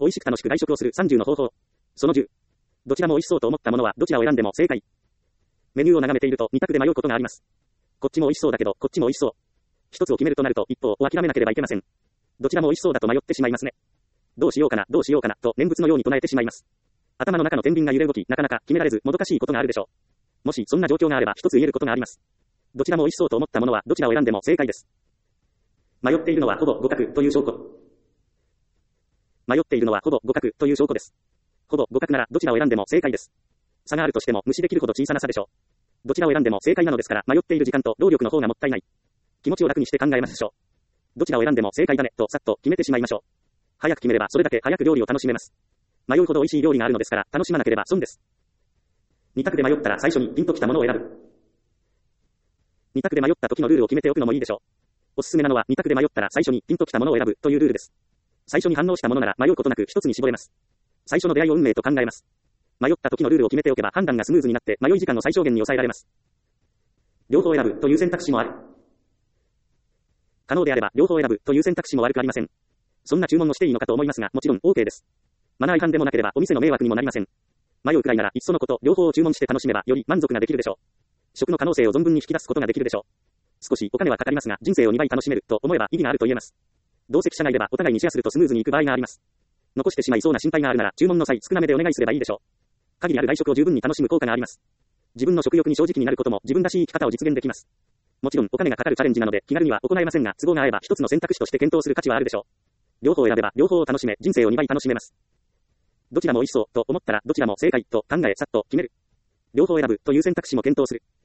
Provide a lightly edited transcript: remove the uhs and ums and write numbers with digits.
美味しく楽しく外食をする30の方法。その10。どちらも美味しそうと思ったものはどちらを選んでも正解。メニューを眺めていると2択で迷うことがあります。こっちも美味しそうだけど、こっちも美味しそう。一つを決めるとなると一方を諦めなければいけません。どちらも美味しそうだと迷ってしまいますね。どうしようかな、どうしようかな、と念仏のように唱えてしまいます。頭の中の天秤が揺れ動き、なかなか決められずもどかしいことがあるでしょう。もしそんな状況があれば一つ言えることがあります。どちらも美味しそうと思ったものはどちらを選んでも正解です。迷っているのはほぼ互角という証拠。迷っているのはほぼ互角という証拠です。ほぼ互角ならどちらを選んでも正解です。差があるとしても無視できるほど小さな差でしょう。どちらを選んでも正解なのですから迷っている時間と労力の方がもったいない。気持ちを楽にして考えましょう。どちらを選んでも正解だねとさっと決めてしまいましょう。早く決めればそれだけ早く料理を楽しめます。迷うほど美味しい料理があるのですから楽しまなければ損です。二択で迷ったら最初にピンときたものを選ぶ。二択で迷った時のルールを決めておくのもいいでしょう。おすすめなのは二択で迷ったら最初にピンときたものを選ぶというルールです。最初に反応したものなら迷うことなく一つに絞れます。最初の出会いを運命と考えます。迷った時のルールを決めておけば判断がスムーズになって迷い時間を最小限に抑えられます。両方選ぶという選択肢もある。可能であれば両方選ぶという選択肢も悪くありません。そんな注文をしていいのかと思いますがもちろん OK です。マナー違反でもなければお店の迷惑にもなりません。迷うくらいならいっそのこと両方を注文して楽しめばより満足ができるでしょう。食の可能性を存分に引き出すことができるでしょう。少しお金はかかりますが人生を2倍楽しめると思えば意義があると言えます。同席者がいればお互いにシェアするとスムーズにいく場合があります。残してしまいそうな心配があるなら注文の際少なめでお願いすればいいでしょう。限りある外食を十分に楽しむ効果があります。自分の食欲に正直になることも自分らしい生き方を実現できます。もちろんお金がかかるチャレンジなので気軽には行えませんが都合が合えば一つの選択肢として検討する価値はあるでしょう。両方を選べば両方を楽しめ人生を2倍楽しめます。どちらも美味しそうと思ったらどちらも正解と考えさっと決める。両方選ぶという選択肢も検討する。